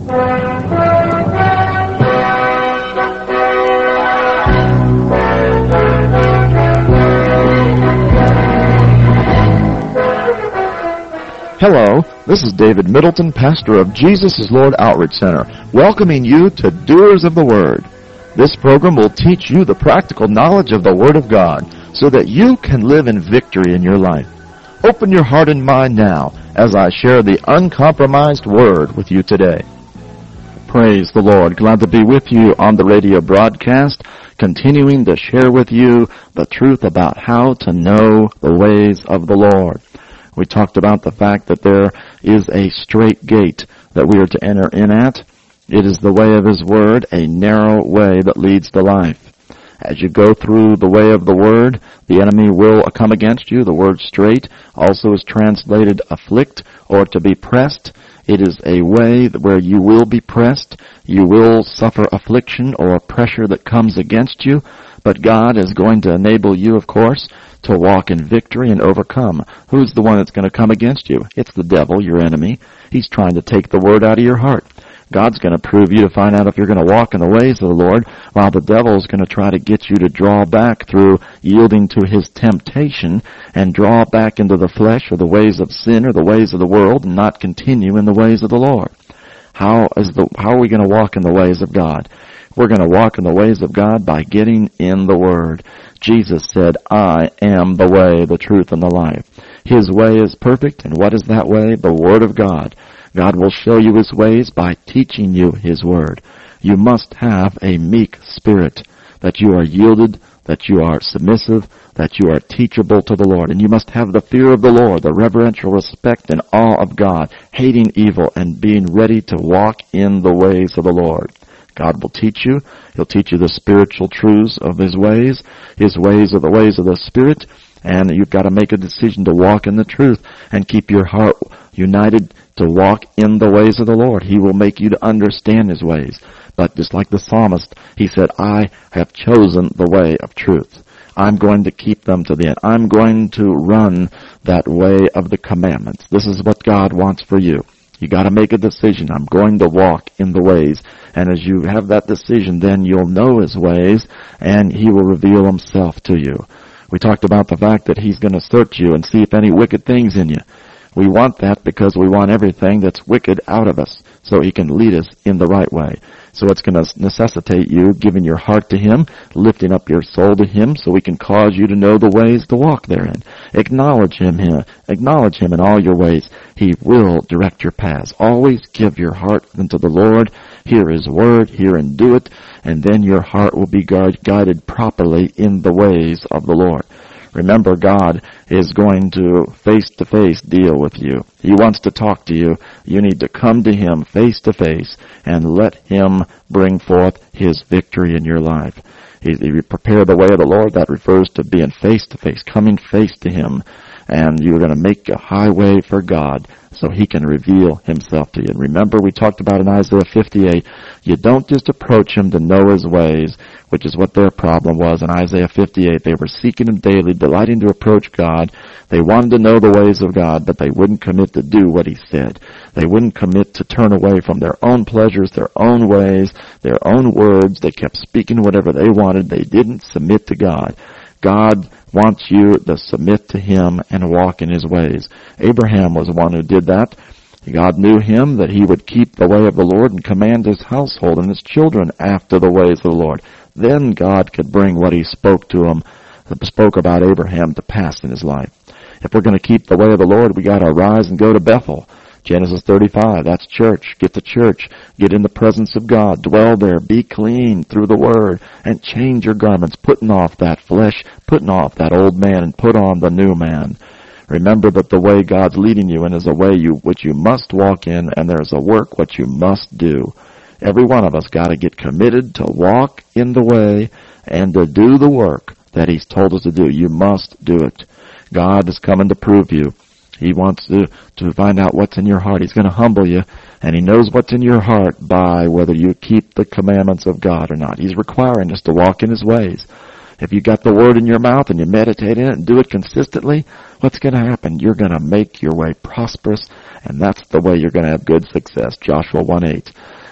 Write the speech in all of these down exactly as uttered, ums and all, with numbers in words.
Hello, this is David Middleton, pastor of Jesus is Lord Outreach Center, welcoming you to Doers of the Word. This program will teach you the practical knowledge of the Word of God so that you can live in victory in your life. Open your heart and mind now as I share the uncompromised Word with you today. Praise the Lord. Glad to be with you on the radio broadcast, continuing to share with you the truth about how to know the ways of the Lord. We talked about the fact that there is a straight gate that we are to enter in at. It is the way of His Word, a narrow way that leads to life. As you go through the way of the Word, the enemy will come against you. The word straight also is translated afflict or to be pressed. It is a way where you will be pressed. You will suffer affliction or pressure that comes against you. But God is going to enable you, of course, to walk in victory and overcome. Who's the one that's going to come against you? It's the devil, your enemy. He's trying to take the Word out of your heart. God's going to prove you to find out if you're going to walk in the ways of the Lord, while the devil is going to try to get you to draw back through yielding to his temptation and draw back into the flesh or the ways of sin or the ways of the world and not continue in the ways of the Lord. How is the, how are we going to walk in the ways of God? We're going to walk in the ways of God by getting in the Word. Jesus said, I am the way, the truth, and the life. His way is perfect, and what is that way? The Word of God. God will show you His ways by teaching you His Word. You must have a meek spirit, that you are yielded, that you are submissive, that you are teachable to the Lord. And you must have the fear of the Lord, the reverential respect and awe of God, hating evil and being ready to walk in the ways of the Lord. God will teach you. He'll teach you the spiritual truths of His ways. His ways are the ways of the Spirit. And you've got to make a decision to walk in the truth and keep your heart united to walk in the ways of the Lord. He will make you to understand His ways. But just like the psalmist, he said, I have chosen the way of truth. I'm going to keep them to the end. I'm going to run that way of the commandments. This is what God wants for you. You got to make a decision. I'm going to walk in the ways. And as you have that decision, then you'll know His ways, and He will reveal Himself to you. We talked about the fact that He's going to search you and see if any wicked things in you. We want that because we want everything that's wicked out of us, so He can lead us in the right way. So it's going to necessitate you giving your heart to Him, lifting up your soul to Him, so He can cause you to know the ways to walk therein. Acknowledge Him, Him, acknowledge Him in all your ways. He will direct your paths. Always give your heart unto the Lord. Hear His Word, hear and do it, and then your heart will be guided properly in the ways of the Lord. Remember, God is going to face-to-face deal with you. He wants to talk to you. You need to come to Him face-to-face and let Him bring forth His victory in your life. He, he prepare the way of the Lord. That refers to being face-to-face, coming face to Him. And you're going to make a highway for God so He can reveal Himself to you. And remember, we talked about in Isaiah fifty-eight, you don't just approach Him to know His ways, which is what their problem was in Isaiah fifty-eight. They were seeking Him daily, delighting to approach God. They wanted to know the ways of God, but they wouldn't commit to do what He said. They wouldn't commit to turn away from their own pleasures, their own ways, their own words. They kept speaking whatever they wanted. They didn't submit to God. God wants you to submit to Him and walk in His ways. Abraham was the one who did that. God knew him that he would keep the way of the Lord and command his household and his children after the ways of the Lord. Then God could bring what He spoke to him, spoke about Abraham, to pass in his life. If we're going to keep the way of the Lord, we got to arise and go to Bethel. Genesis thirty-five, that's church. Get to church. Get in the presence of God. Dwell there. Be clean through the Word. And change your garments, putting off that flesh, putting off that old man, and put on the new man. Remember that the way God's leading you in is a way you which you must walk in, and there's a work which you must do. Every one of us got to get committed to walk in the way and to do the work that He's told us to do. You must do it. God is coming to prove you. He wants to, to find out what's in your heart. He's going to humble you, and He knows what's in your heart by whether you keep the commandments of God or not. He's requiring us to walk in His ways. If you got the Word in your mouth and you meditate in it and do it consistently, what's going to happen? You're going to make your way prosperous, and that's the way you're going to have good success. Joshua one eight.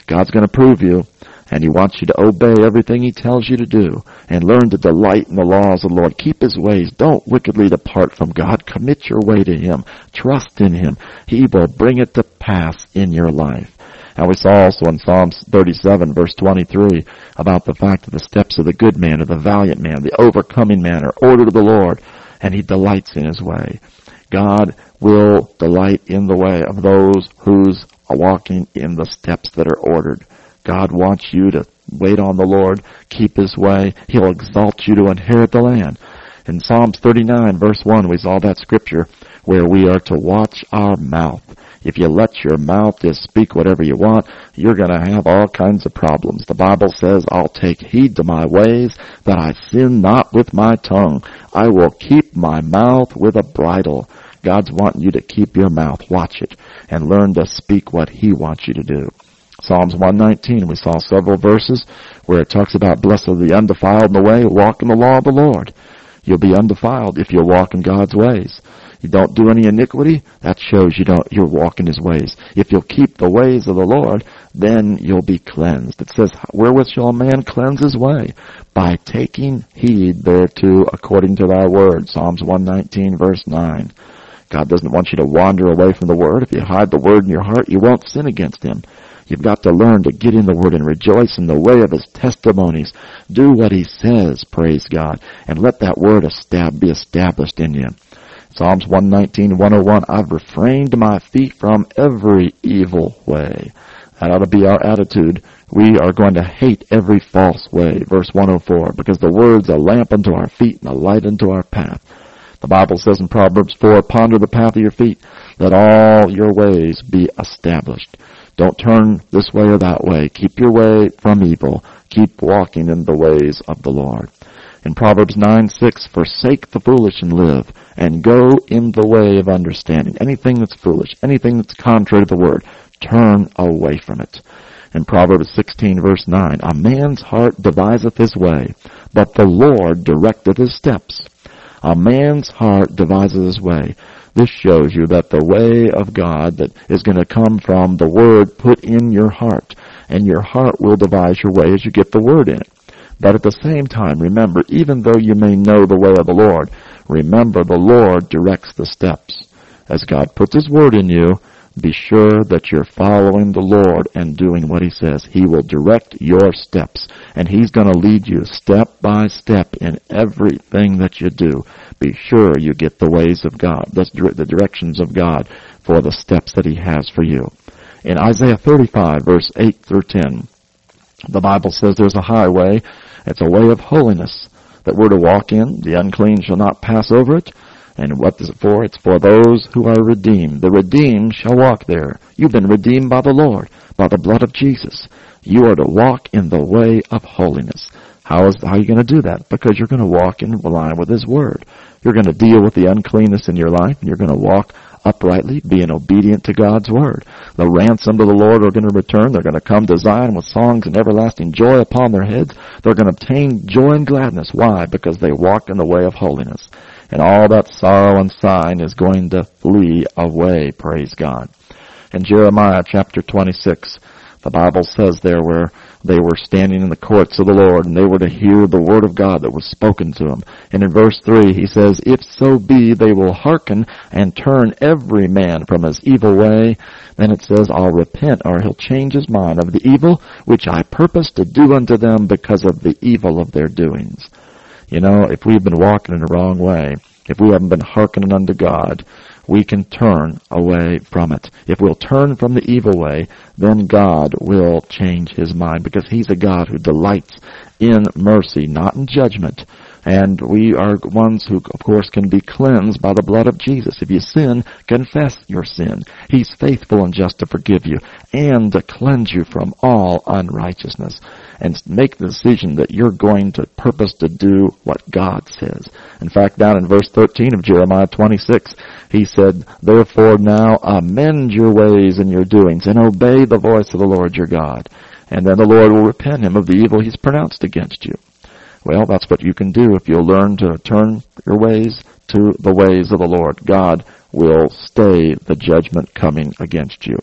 God's going to prove you, and He wants you to obey everything He tells you to do and learn to delight in the laws of the Lord. Keep His ways. Don't wickedly depart from God. Commit your way to Him. Trust in Him. He will bring it to pass in your life. And we saw also in Psalms thirty-seven, verse twenty-three, about the fact that the steps of the good man, or the valiant man, the overcoming man, are ordered of the Lord, and He delights in His way. God will delight in the way of those who's walking in the steps that are ordered. God wants you to wait on the Lord, keep His way. He'll exalt you to inherit the land. In Psalms thirty-nine, verse one, we saw that scripture where we are to watch our mouth. If you let your mouth just speak whatever you want, you're going to have all kinds of problems. The Bible says, I'll take heed to my ways, that I sin not with my tongue. I will keep my mouth with a bridle. God's wanting you to keep your mouth. Watch it and learn to speak what He wants you to do. Psalms one nineteen, we saw several verses where it talks about blessed are the undefiled in the way, walk in the law of the Lord. You'll be undefiled if you'll walk in God's ways. You don't do any iniquity, that shows you don't, you're walking His ways. If you'll keep the ways of the Lord, then you'll be cleansed. It says, wherewith shall a man cleanse his way? By taking heed thereto according to thy word. Psalms one nineteen, verse nine. God doesn't want you to wander away from the Word. If you hide the Word in your heart, you won't sin against Him. You've got to learn to get in the Word and rejoice in the way of His testimonies. Do what He says, praise God, and let that Word estab- be established in you. Psalms one nineteen, one oh one, I've refrained my feet from every evil way. That ought to be our attitude. We are going to hate every false way. Verse one oh four, because the Word's a lamp unto our feet and a light unto our path. The Bible says in Proverbs four, ponder the path of your feet. Let all your ways be established. Don't turn this way or that way. Keep your way from evil. Keep walking in the ways of the Lord. In Proverbs nine six, forsake the foolish and live, and go in the way of understanding. Anything that's foolish, anything that's contrary to the Word, turn away from it. In Proverbs sixteen, verse nine, a man's heart deviseth his way, but the Lord directeth his steps. A man's heart devises his way. This shows you that the way of God that is going to come from the Word put in your heart, and your heart will devise your way as you get the Word in it. But at the same time, remember, even though you may know the way of the Lord, remember the Lord directs the steps. As God puts His Word in you, be sure that you're following the Lord and doing what He says. He will direct your steps, and He's going to lead you step by step in everything that you do. Be sure you get the ways of God, the directions of God for the steps that He has for you. In Isaiah thirty-five, verse eight through ten, the Bible says there's a highway. It's a way of holiness that we're to walk in. The unclean shall not pass over it. And what is it for? It's for those who are redeemed. The redeemed shall walk there. You've been redeemed by the Lord, by the blood of Jesus. You are to walk in the way of holiness. How is how are you going to do that? Because you're going to walk in line with His Word. You're going to deal with the uncleanness in your life, and you're going to walk uprightly, being obedient to God's Word. The ransomed of the Lord are going to return. They're going to come to Zion with songs and everlasting joy upon their heads. They're going to obtain joy and gladness. Why? Because they walk in the way of holiness. And all that sorrow and sighing is going to flee away, praise God. In Jeremiah chapter twenty-six, the Bible says there where they were standing in the courts of the Lord, and they were to hear the word of God that was spoken to them. And in verse three, he says, if so be they will hearken and turn every man from his evil way, then it says, I'll repent, or He'll change His mind of the evil which I purpose to do unto them because of the evil of their doings. You know, if we've been walking in the wrong way, if we haven't been hearkening unto God, we can turn away from it. If we'll turn from the evil way, then God will change His mind, because He's a God who delights in mercy, not in judgment. And we are ones who, of course, can be cleansed by the blood of Jesus. If you sin, confess your sin. He's faithful and just to forgive you and to cleanse you from all unrighteousness. And make the decision that you're going to purpose to do what God says. In fact, down in verse thirteen of Jeremiah twenty-six, he said, therefore now amend your ways and your doings, and obey the voice of the Lord your God. And then the Lord will repent Him of the evil He's pronounced against you. Well, that's what you can do if you'll learn to turn your ways to the ways of the Lord. God will stay the judgment coming against you.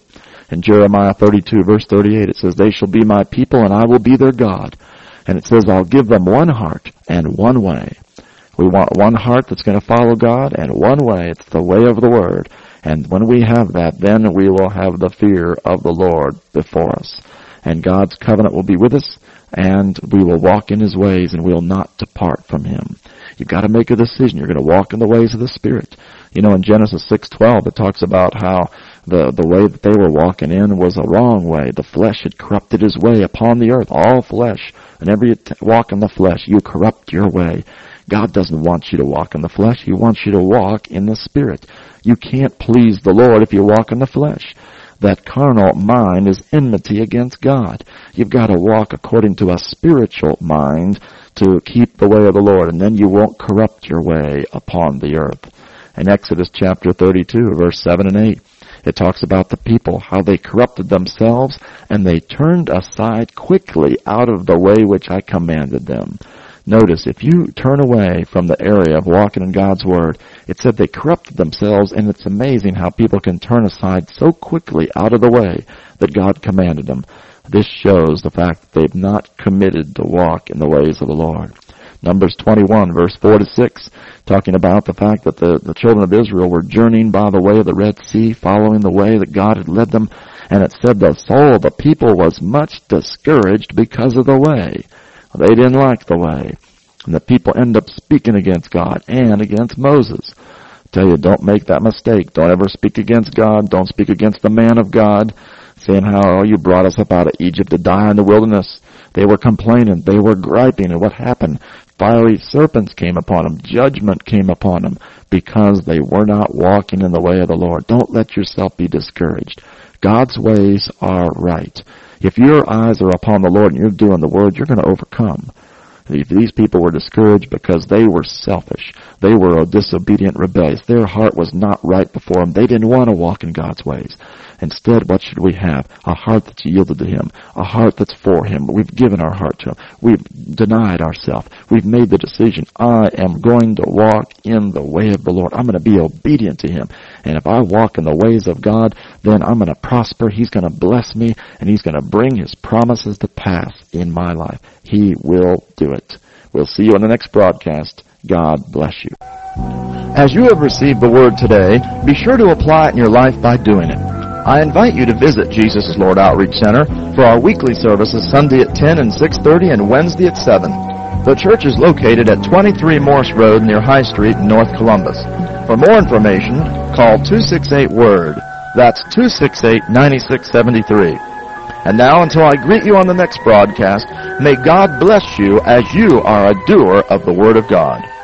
In Jeremiah thirty-two, verse thirty-eight, it says, they shall be my people, and I will be their God. And it says, I'll give them one heart and one way. We want one heart that's going to follow God, and one way. It's the way of the Word. And when we have that, then we will have the fear of the Lord before us. And God's covenant will be with us, and we will walk in His ways, and we will not depart from Him. You've got to make a decision. You're going to walk in the ways of the Spirit. You know, in Genesis six twelve, it talks about how the, the way that they were walking in was a wrong way. The flesh had corrupted His way upon the earth, all flesh. And every walk in the flesh, you corrupt your way. God doesn't want you to walk in the flesh. He wants you to walk in the Spirit. You can't please the Lord if you walk in the flesh. That carnal mind is enmity against God. You've got to walk according to a spiritual mind to keep the way of the Lord, and then you won't corrupt your way upon the earth. In Exodus chapter thirty-two, verse seven and eight, it talks about the people, how they corrupted themselves, and they turned aside quickly out of the way which I commanded them. Notice, if you turn away from the area of walking in God's Word, it said they corrupted themselves, and it's amazing how people can turn aside so quickly out of the way that God commanded them. This shows the fact that they've not committed to walk in the ways of the Lord. Numbers twenty-one, verse four to six, talking about the fact that the, the children of Israel were journeying by the way of the Red Sea, following the way that God had led them, and it said the soul of the people was much discouraged because of the way. They didn't like the way. And the people end up speaking against God and against Moses. I tell you, don't make that mistake. Don't ever speak against God. Don't speak against the man of God, saying how, oh, you brought us up out of Egypt to die in the wilderness. They were complaining. They were griping. And what happened? Fiery serpents came upon them. Judgment came upon them because they were not walking in the way of the Lord. Don't let yourself be discouraged. God's ways are right. If your eyes are upon the Lord and you're doing the Word, you're going to overcome. If these people were discouraged because they were selfish, they were disobedient, rebellious, their heart was not right before Him, they didn't want to walk in God's ways. Instead, what should we have? A heart that's yielded to Him, a heart that's for Him. We've given our heart to Him. We've denied ourselves. We've made the decision, I am going to walk in the way of the Lord. I'm going to be obedient to Him. And if I walk in the ways of God, then I'm going to prosper. He's going to bless me, and He's going to bring His promises to pass in my life. He will do it. We'll see you on the next broadcast. God bless you. As you have received the Word today, be sure to apply it in your life by doing it. I invite you to visit Jesus is Lord Outreach Center for our weekly services Sunday at ten and six thirty and Wednesday at seven. The church is located at twenty-three Morse Road near High Street in North Columbus. For more information, call two six eight WORD. That's two six eight, nine six seven three. And now, until I greet you on the next broadcast, may God bless you as you are a doer of the Word of God.